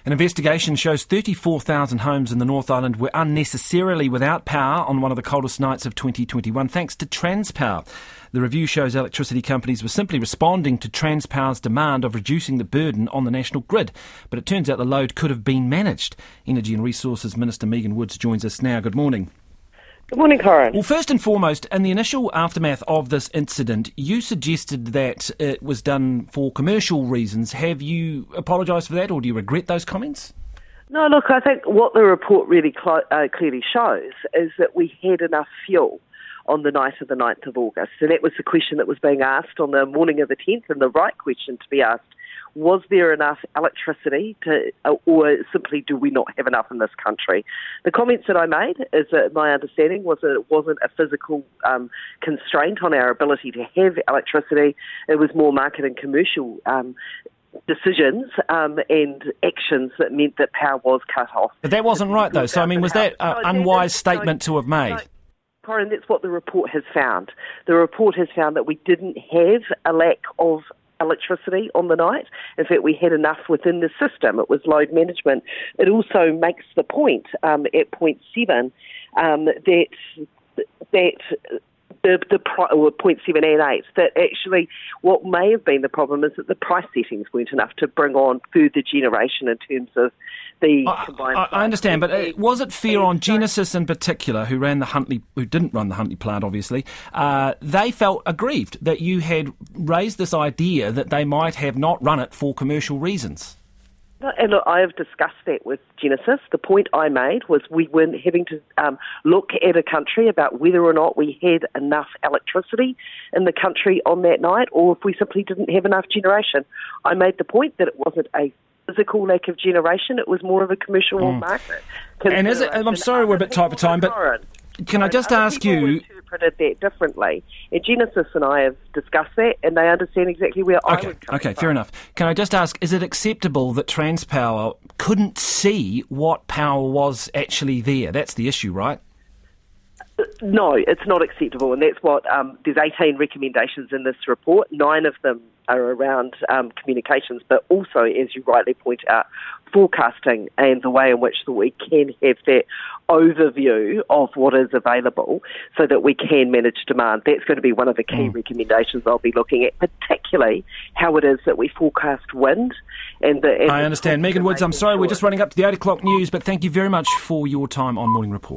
An investigation shows 34,000 homes in the North Island were unnecessarily without power on one of the coldest nights of 2021, thanks to Transpower. The review shows electricity companies were simply responding to Transpower's demand of reducing the burden on the national grid. But it turns out the load could have been managed. Energy and Resources Minister Megan Woods joins us now. Good morning. Good morning, Corin. Well, first and foremost, in the initial aftermath of this incident, you suggested that it was done for commercial reasons. Have you apologised for that, or do you regret those comments? No, look, I think what the report really clearly shows is that we had enough fuel on the night of the 9th of August. And that was the question that was being asked on the morning of the 10th, and the right question to be asked. Was there enough electricity or simply do we not have enough in this country? The comments that I made is that my understanding was that it wasn't a physical constraint on our ability to have electricity. It was more market and commercial decisions and actions that meant that power was cut off. But that wasn't right, though. So, I mean, was that an unwise statement to have made? Corin, that's what the report has found. The report has found that we didn't have a lack of electricity on the night. In fact, we had enough within the system. It was load management. It also makes the point at point 7 that or point 7 and 8, that actually what may have been the problem is that the price settings weren't enough to bring on further generation in terms of the combined. I understand, but was it fair on Genesis in particular, who didn't run the Huntly plant, obviously? They felt aggrieved that you had raised this idea that they might have not run it for commercial reasons. And look, I have discussed that with Genesis. The point I made was we weren't having to look at a country about whether or not we had enough electricity in the country on that night, or if we simply didn't have enough generation. I made the point that it wasn't a physical lack of generation, it was more of a commercial or market. And is it? I'm sorry we're a bit tight for time, but can I just ask you? Interpreted that differently. And Genesis and I have discussed that, and they understand exactly where I was coming from. Okay, fair enough. Can I just ask, is it acceptable that Transpower couldn't see what power was actually there? That's the issue, right? No, it's not acceptable, and that's what there's 18 recommendations in this report. 9 of them are around communications, but also, as you rightly point out, forecasting and the way in which we can have that overview of what is available so that we can manage demand. That's going to be one of the key recommendations I'll be looking at, particularly how it is that we forecast wind. I understand. Megan Woods, I'm sorry, we're just running up to the 8 o'clock news, but thank you very much for your time on Morning Report.